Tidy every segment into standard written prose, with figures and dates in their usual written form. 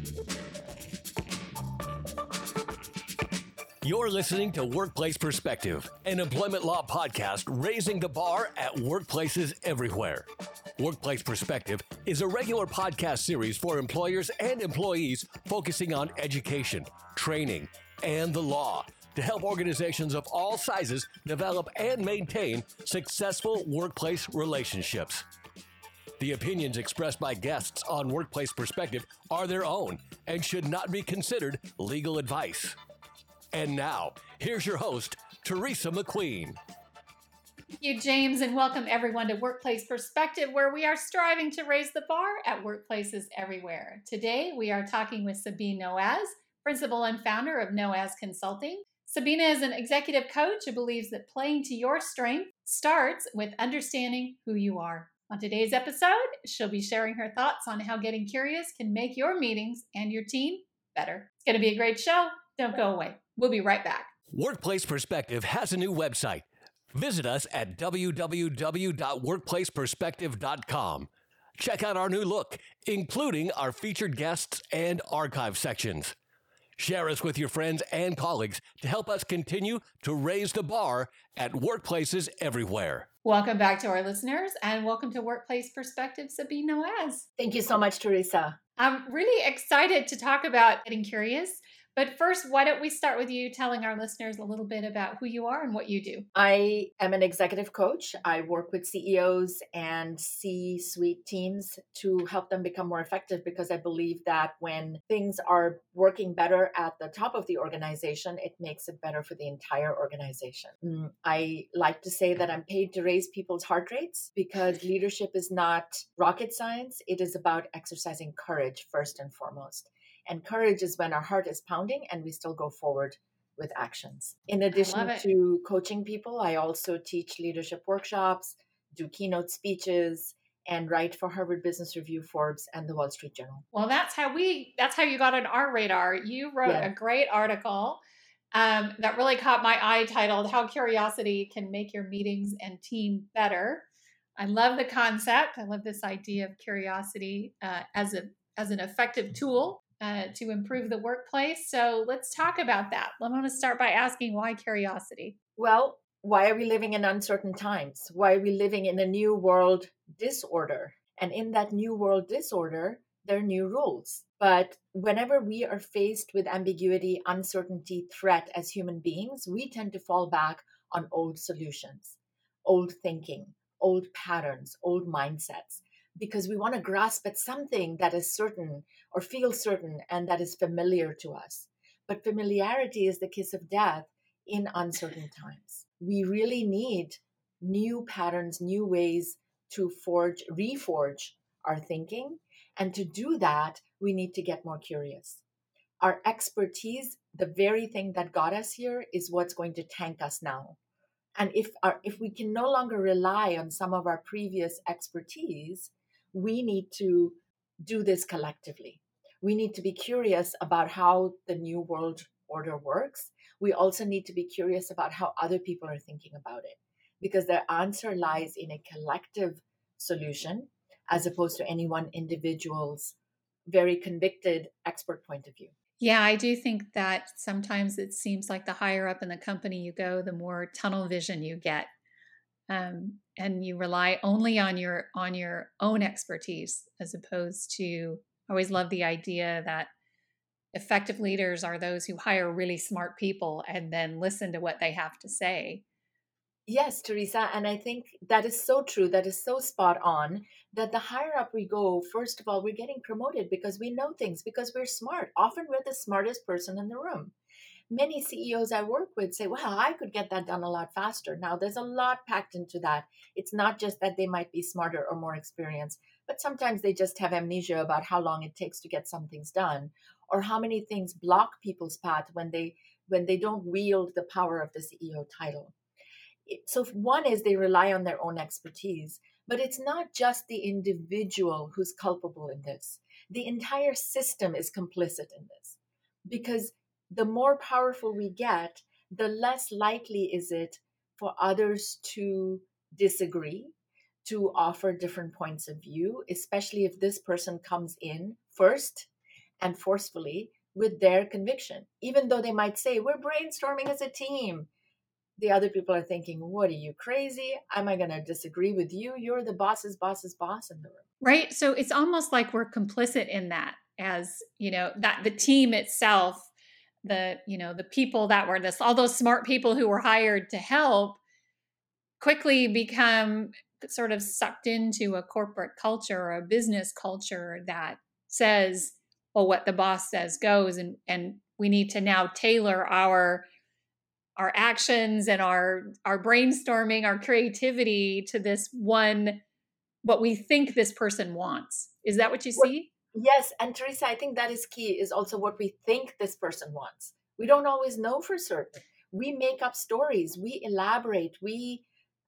You're listening to Workplace Perspective, an employment law podcast raising the bar at workplaces everywhere. Workplace Perspective is a regular podcast series for employers and employees focusing on education, training, and the law to help organizations of all sizes develop and maintain successful workplace relationships. The opinions expressed by guests on Workplace Perspective are their own and should not be considered legal advice. And now, here's your host, Teresa McQueen. Thank you, James, and welcome everyone to Workplace Perspective, where we are striving to raise the bar at workplaces everywhere. Today, we are talking with Sabine Noaz, principal and founder of Noaz Consulting. Sabine is an executive coach who believes that playing to your strength starts with understanding who you are. On today's episode, she'll be sharing her thoughts on how getting curious can make your meetings and your team better. It's going to be a great show. Don't go away. We'll be right back. Workplace Perspective has a new website. Visit us at www.workplaceperspective.com. Check out our new look, including our featured guests and archive sections. Share us with your friends and colleagues to help us continue to raise the bar at workplaces everywhere. Welcome back to our listeners, and welcome to Workplace Perspective, Sabine Noaz. Thank you so much, Teresa. I'm really excited to talk about getting curious. But first, why don't we start with you telling our listeners a little bit about who you are and what you do? I am an executive coach. I work with CEOs and C-suite teams to help them become more effective, because I believe that when things are working better at the top of the organization, it makes it better for the entire organization. I like to say that I'm paid to raise people's heart rates, because leadership is not rocket science. It is about exercising courage first and foremost. And courage is when our heart is pounding and we still go forward with actions. In addition to coaching people, I also teach leadership workshops, do keynote speeches, and write for Harvard Business Review, Forbes, and the Wall Street Journal. Well, that's how you got on our radar. You wrote a great article that really caught my eye, titled "How Curiosity Can Make Your Meetings and Team Better." I love the concept. I love this idea of curiosity as an effective tool to improve the workplace. So let's talk about that. I want to start by asking, why curiosity? Well, why are we living in uncertain times? Why are we living in a new world disorder? And in that new world disorder, there are new rules. But whenever we are faced with ambiguity, uncertainty, threat as human beings, we tend to fall back on old solutions, old thinking, old patterns, old mindsets, because we want to grasp at something that is certain or feels certain and that is familiar to us. But familiarity is the kiss of death in uncertain times. We really need new patterns, new ways to reforge our thinking. And to do that, we need to get more curious. Our expertise, the very thing that got us here, is what's going to tank us now. And if we can no longer rely on some of our previous expertise, we need to do this collectively. We need to be curious about how the new world order works. We also need to be curious about how other people are thinking about it, because the answer lies in a collective solution as opposed to any one individual's very convicted expert point of view. Yeah, I do think that sometimes it seems like the higher up in the company you go, the more tunnel vision you get. And you rely only on your own expertise, as opposed to, I always love the idea that effective leaders are those who hire really smart people and then listen to what they have to say. Yes, Teresa. And I think that is so true. That is so spot on, that the higher up we go, first of all, we're getting promoted because we know things, because we're smart. Often we're the smartest person in the room. Many CEOs I work with say, well, I could get that done a lot faster. Now, there's a lot packed into that. It's not just that they might be smarter or more experienced, but sometimes they just have amnesia about how long it takes to get some things done, or how many things block people's path when they don't wield the power of the CEO title. So one is they rely on their own expertise, but it's not just the individual who's culpable in this. The entire system is complicit in this, because the more powerful we get, the less likely is it for others to disagree, to offer different points of view, especially if this person comes in first and forcefully with their conviction. Even though they might say, we're brainstorming as a team, the other people are thinking, what are you, crazy? Am I going to disagree with you? You're the boss's boss's boss in the room. Right. So it's almost like we're complicit in that, as, that the team itself, the people that were all those smart people who were hired to help quickly become sort of sucked into a corporate culture or a business culture that says, well, what the boss says goes. And we need to now tailor our actions and our brainstorming, our creativity to this one, what we think this person wants. Is that what you see? Yes. And Teresa, I think that is key, is also what we think this person wants. We don't always know for certain. We make up stories, we elaborate, we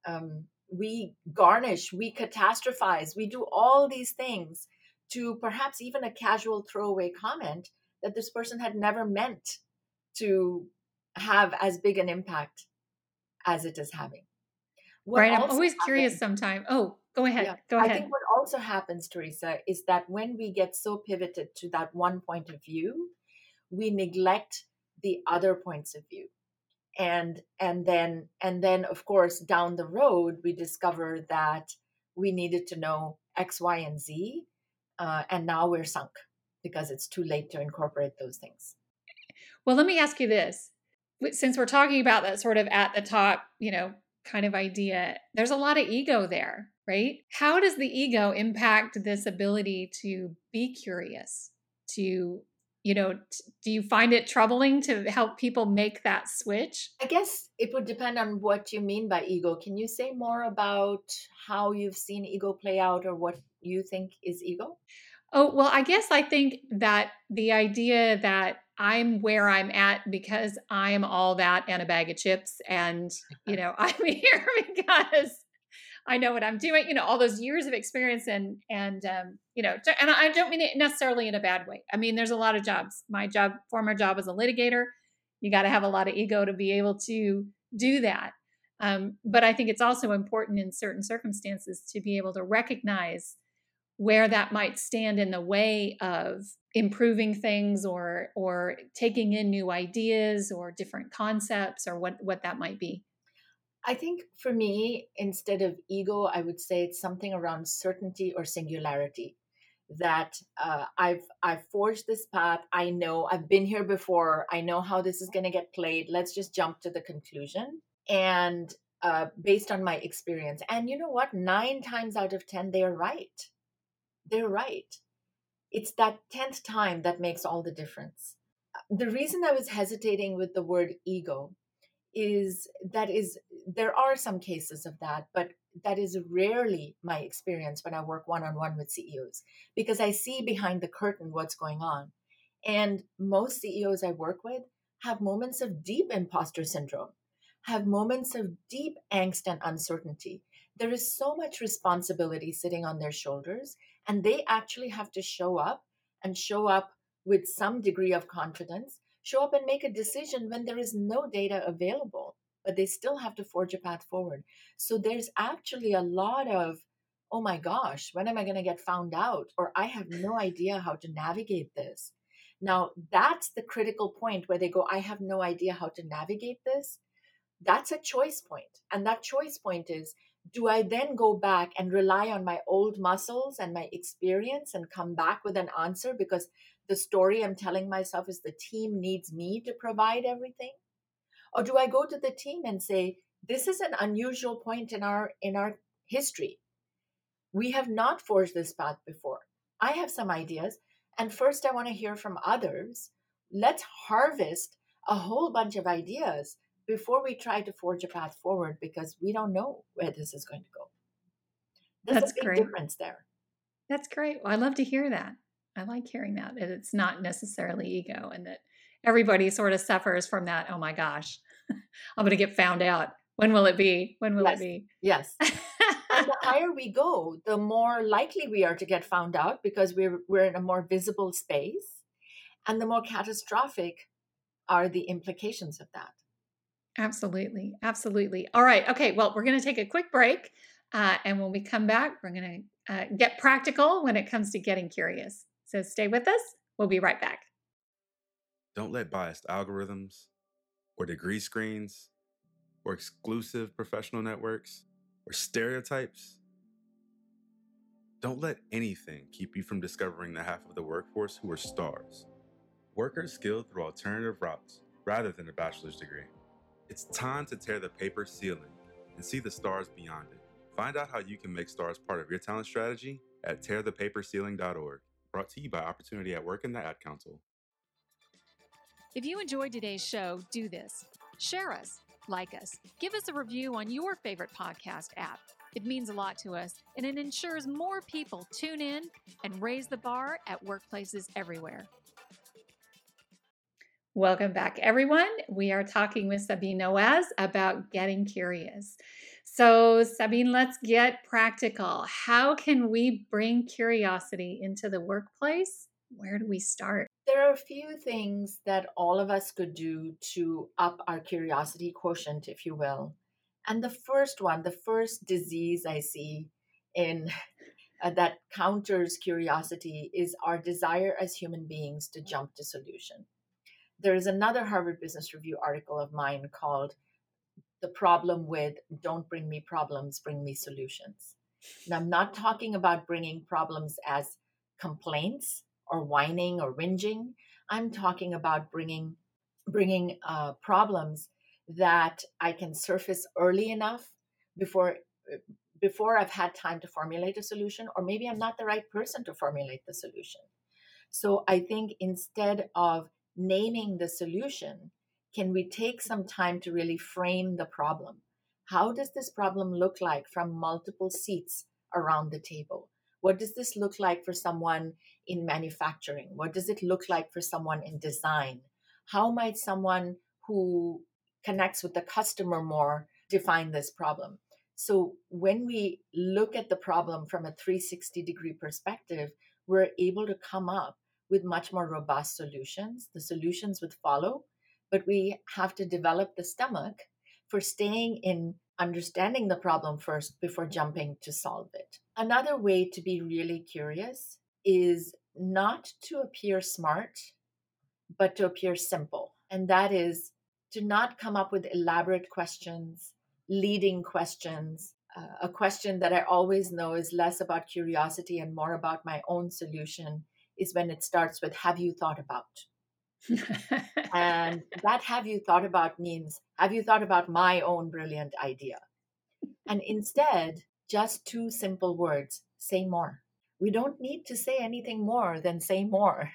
garnish, we catastrophize, we do all these things to perhaps even a casual throwaway comment that this person had never meant to have as big an impact as it is having. Right. I'm always curious sometimes. Oh, go ahead. Yeah, go ahead. I think what also happens, Teresa, is that when we get so pivoted to that one point of view, we neglect the other points of view. And then of course down the road we discover that we needed to know X, Y, and Z, and now we're sunk because it's too late to incorporate those things. Well, let me ask you this: since we're talking about that sort of at the top, kind of idea, there's a lot of ego there, right? How does the ego impact this ability to be curious? To do you find it troubling to help people make that switch? I guess it would depend on what you mean by ego. Can you say more about how you've seen ego play out, or what you think is ego? Oh, well, I think that the idea that I'm where I'm at because I'm all that and a bag of chips, and I'm here because I know what I'm doing, all those years of experience and I don't mean it necessarily in a bad way. I mean, there's a lot of jobs. My former job as a litigator, you got to have a lot of ego to be able to do that. But I think it's also important in certain circumstances to be able to recognize where that might stand in the way of improving things or taking in new ideas or different concepts or what that might be. I think for me, instead of ego, I would say it's something around certainty or singularity. That I've forged this path. I know I've been here before. I know how this is going to get played. Let's just jump to the conclusion. And based on my experience, and you know what? 9 times out of 10, they're right. They're right. It's that 10th time that makes all the difference. The reason I was hesitating with the word ego is there are some cases of that, but that is rarely my experience when I work one-on-one with CEOs, because I see behind the curtain what's going on. And most CEOs I work with have moments of deep imposter syndrome, have moments of deep angst and uncertainty. There is so much responsibility sitting on their shoulders, and they actually have to show up with some degree of confidence, show up and make a decision when there is no data available, but they still have to forge a path forward. So there's actually a lot of, oh my gosh, when am I going to get found out? Or I have no idea how to navigate this. Now, that's the critical point where they go, I have no idea how to navigate this. That's a choice point. And that choice point is, do I then go back and rely on my old muscles and my experience and come back with an answer because the story I'm telling myself is the team needs me to provide everything? Or do I go to the team and say, this is an unusual point in our history. We have not forged this path before. I have some ideas. And first I want to hear from others. Let's harvest a whole bunch of ideas before we try to forge a path forward, because we don't know where this is going to go. There's a big difference there. That's great. Well, I love to hear that. I like hearing that it's not necessarily ego, and that everybody sort of suffers from that. Oh my gosh, I'm going to get found out. When will it be? When will it be? Yes. And the higher we go, the more likely we are to get found out, because we're in a more visible space, and the more catastrophic are the implications of that. Absolutely. Absolutely. All right. Okay. Well, we're going to take a quick break. And when we come back, we're going to get practical when it comes to getting curious. So stay with us. We'll be right back. Don't let biased algorithms or degree screens or exclusive professional networks or stereotypes, don't let anything keep you from discovering the half of the workforce who are stars. Workers skilled through alternative routes rather than a bachelor's degree. It's time to tear the paper ceiling and see the stars beyond it. Find out how you can make stars part of your talent strategy at tearthepaperceiling.org. Brought to you by Opportunity at Work and the Ad Council. If you enjoyed today's show, do this. Share us, like us, give us a review on your favorite podcast app. It means a lot to us, and it ensures more people tune in and raise the bar at workplaces everywhere. Welcome back, everyone. We are talking with Sabine Noaz about getting curious. So, Sabine, let's get practical. How can we bring curiosity into the workplace? Where do we start? There are a few things that all of us could do to up our curiosity quotient, if you will. And the first disease I see in that counters curiosity is our desire as human beings to jump to solution. There is another Harvard Business Review article of mine called The Problem with Don't Bring Me Problems, Bring Me Solutions. And I'm not talking about bringing problems as complaints or whining or whinging. I'm talking about bringing problems that I can surface early enough before I've had time to formulate a solution, or maybe I'm not the right person to formulate the solution. So I think instead of naming the solution, can we take some time to really frame the problem? How does this problem look like from multiple seats around the table? What does this look like for someone in manufacturing? What does it look like for someone in design? How might someone who connects with the customer more define this problem? So when we look at the problem from a 360-degree perspective, we're able to come up with much more robust solutions. The solutions would follow, but we have to develop the stomach for staying in understanding the problem first before jumping to solve it. Another way to be really curious is not to appear smart, but to appear simple. And that is to not come up with elaborate questions, leading questions. A question that I always know is less about curiosity and more about my own solution is when it starts with, have you thought about? And that have you thought about means, have you thought about my own brilliant idea? And instead, just two simple words, say more. We don't need to say anything more than say more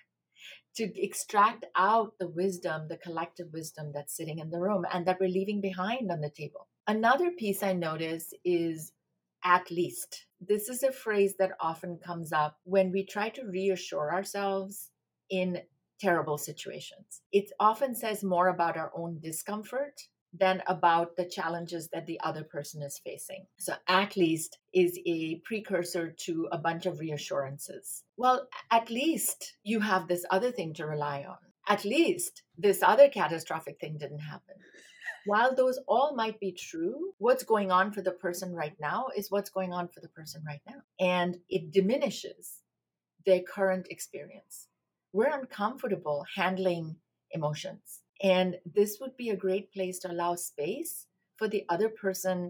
to extract out the wisdom, the collective wisdom that's sitting in the room and that we're leaving behind on the table. Another piece I notice is at least. This is a phrase that often comes up when we try to reassure ourselves in terrible situations. It often says more about our own discomfort than about the challenges that the other person is facing. So at least is a precursor to a bunch of reassurances. Well, at least you have this other thing to rely on. At least this other catastrophic thing didn't happen. While those all might be true, what's going on for the person right now is what's going on for the person right now. And it diminishes their current experience. We're uncomfortable handling emotions. And this would be a great place to allow space for the other person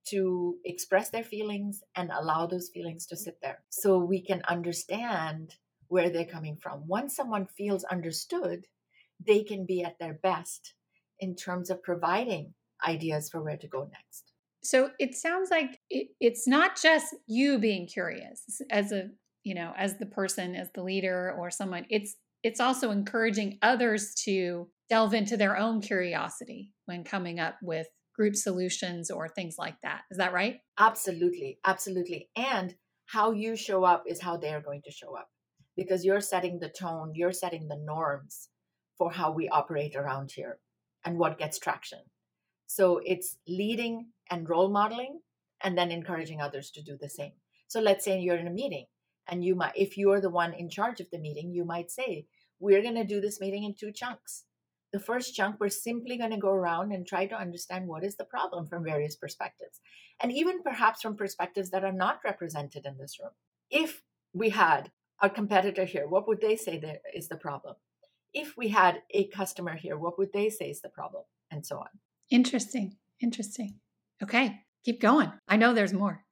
to express their feelings and allow those feelings to sit there so we can understand where they're coming from. Once someone feels understood, they can be at their best in terms of providing ideas for where to go next. So it sounds like it's not just you being curious as the person, as the leader or someone. It's also encouraging others to delve into their own curiosity when coming up with group solutions or things like that. Is that right? Absolutely. Absolutely. And how you show up is how they're going to show up, because you're setting the tone, you're setting the norms for how we operate around here and what gets traction. So it's leading and role modeling and then encouraging others to do the same. So let's say you're in a meeting and you might, if you're the one in charge of the meeting, you might say, we're going to do this meeting in 2 chunks. The first chunk, we're simply going to go around and try to understand what is the problem from various perspectives, and even perhaps from perspectives that are not represented in this room. If we had our competitor here, what would they say there is the problem? If we had a customer here, what would they say is the problem? And so on. Interesting. Okay, keep going. I know there's more.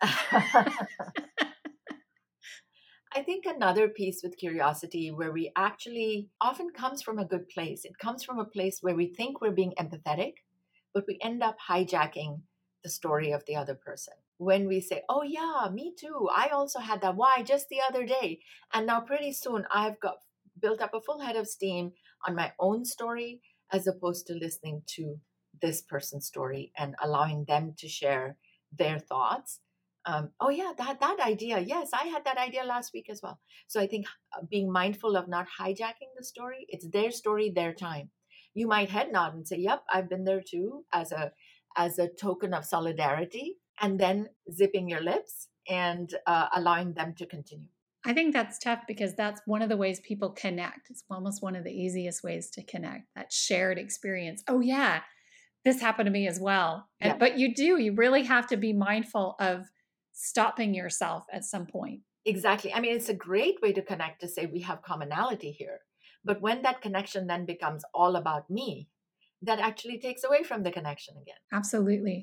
I think another piece with curiosity where we actually often comes from a good place. It comes from a place where we think we're being empathetic, but we end up hijacking the story of the other person. When we say, oh yeah, me too. I also had that. Why? Just the other day. And now pretty soon I've got built up a full head of steam on my own story, as opposed to listening to this person's story and allowing them to share their thoughts. Oh yeah, that idea. Yes, I had that idea last week as well. So I think being mindful of not hijacking the story. It's their story, their time. You might head nod and say, "Yep, I've been there too," as a token of solidarity, and then zipping your lips and allowing them to continue. I think that's tough because that's one of the ways people connect. It's almost one of the easiest ways to connect, that shared experience. Oh yeah, this happened to me as well. Yeah. But you really have to be mindful of stopping yourself at some point. Exactly. I mean, it's a great way to connect to say we have commonality here. But when that connection then becomes all about me, that actually takes away from the connection again. Absolutely.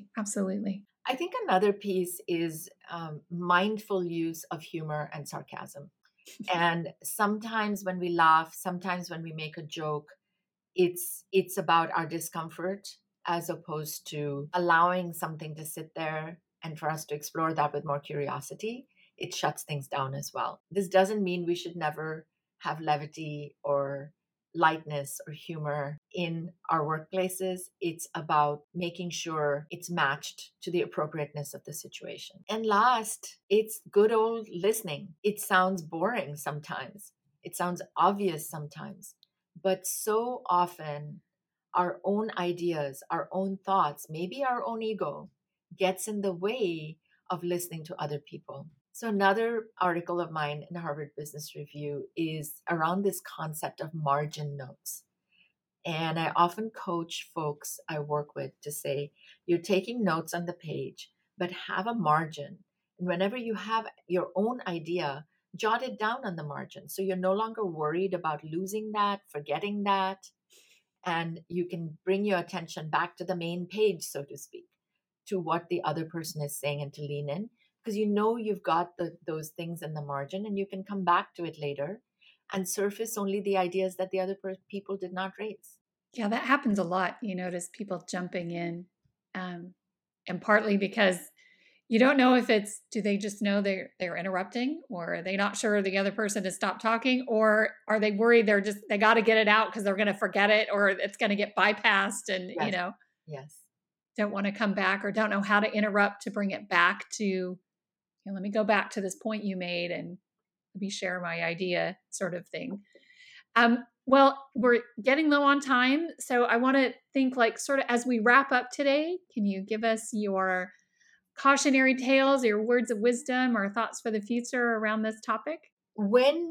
I think another piece is mindful use of humor and sarcasm. And sometimes when we laugh, sometimes when we make a joke, it's about our discomfort as opposed to allowing something to sit there and for us to explore that with more curiosity. It shuts things down as well. This doesn't mean we should never have levity or lightness or humor in our workplaces. It's about making sure it's matched to the appropriateness of the situation. And last, it's good old listening. It sounds boring sometimes. It sounds obvious sometimes. But so often, our own ideas, our own thoughts, maybe our own ego gets in the way of listening to other people. So another article of mine in Harvard Business Review is around this concept of margin notes. And I often coach folks I work with to say, you're taking notes on the page, but have a margin. And whenever you have your own idea, jot it down on the margin. So you're no longer worried about losing that, forgetting that. And you can bring your attention back to the main page, so to speak, to what the other person is saying and to lean in. Because you know you've got those things in the margin and you can come back to it later and surface only the ideas that the other people did not raise. Yeah, that happens a lot. You notice people jumping in, and partly because you don't know if it's, do they just know they're interrupting, or are they not sure the other person has stopped talking, or are they worried they got to get it out because they're going to forget it, or it's going to get bypassed, and Yes. Don't want to come back or don't know how to interrupt to bring it back to, let me go back to this point you made and let me share my idea, sort of thing. Well, we're getting low on time, so I want to think, like, sort of as we wrap up today, can you give us your cautionary tales, your words of wisdom, or thoughts for the future around this topic? When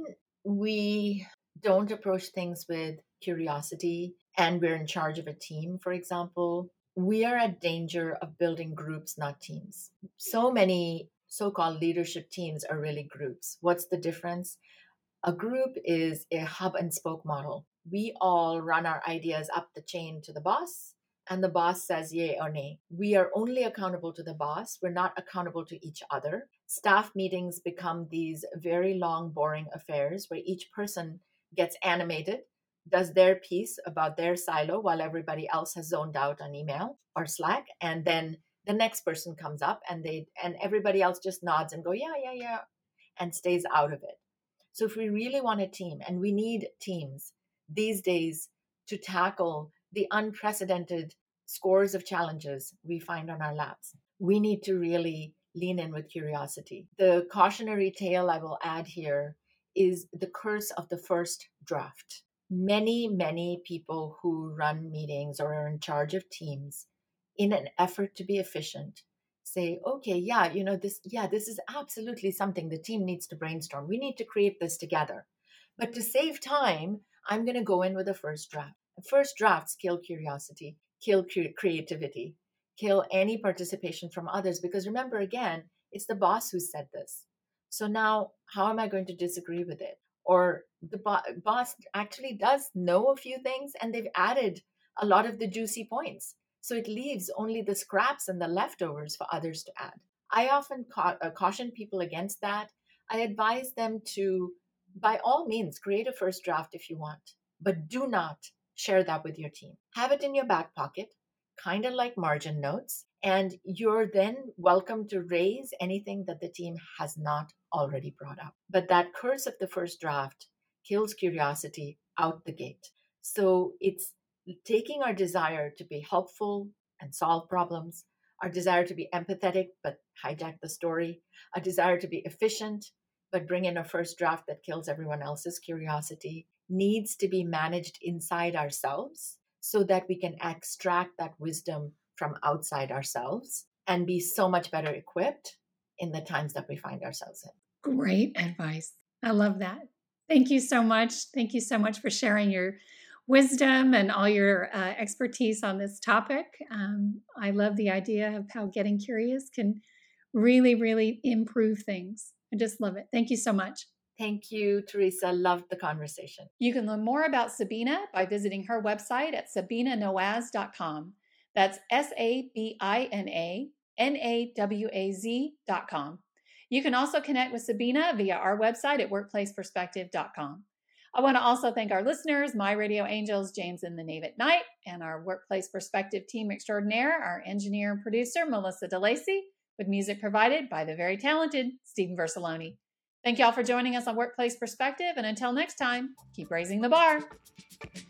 we don't approach things with curiosity and we're in charge of a team, for example, we are at danger of building groups, not teams. So many so-called leadership teams are really groups. What's the difference? A group is a hub and spoke model. We all run our ideas up the chain to the boss, and the boss says yay or nay. We are only accountable to the boss. We're not accountable to each other. Staff meetings become these very long, boring affairs where each person gets animated, does their piece about their silo while everybody else has zoned out on email or Slack, and then the next person comes up and everybody else just nods and go, yeah, and stays out of it. So if we really want a team, and we need teams these days to tackle the unprecedented scores of challenges we find on our laps, we need to really lean in with curiosity. The cautionary tale I will add here is the curse of the first draft. Many people who run meetings or are in charge of teams, in an effort to be efficient, say, okay, this is absolutely something the team needs to brainstorm. We need to create this together. But to save time, I'm going to go in with a first draft. First drafts kill curiosity, kill creativity, kill any participation from others. Because remember, again, it's the boss who said this. So now, how am I going to disagree with it? Or the boss actually does know a few things and they've added a lot of the juicy points. So it leaves only the scraps and the leftovers for others to add. I often caution people against that. I advise them to, by all means, create a first draft if you want, but do not share that with your team. Have it in your back pocket, kind of like margin notes, and you're then welcome to raise anything that the team has not already brought up. But that curse of the first draft kills curiosity out the gate. So it's taking our desire to be helpful and solve problems, our desire to be empathetic but hijack the story, a desire to be efficient but bring in a first draft that kills everyone else's curiosity, needs to be managed inside ourselves so that we can extract that wisdom from outside ourselves and be so much better equipped in the times that we find ourselves in. Great advice. I love that. Thank you so much. Thank you so much for sharing your wisdom and all your expertise on this topic. I love the idea of how getting curious can really, really improve things. I just love it. Thank you so much. Thank you, Teresa. Loved the conversation. You can learn more about Sabina by visiting her website at sabinanawaz.com. That's SABINANAWAZ.com. You can also connect with Sabina via our website at workplaceperspective.com. I want to also thank our listeners, my radio angels, James and the Knave at Night, and our Workplace Perspective team extraordinaire, our engineer and producer, Melissa DeLacy, with music provided by the very talented Stephen Versaloni. Thank y'all for joining us on Workplace Perspective, and until next time, keep raising the bar.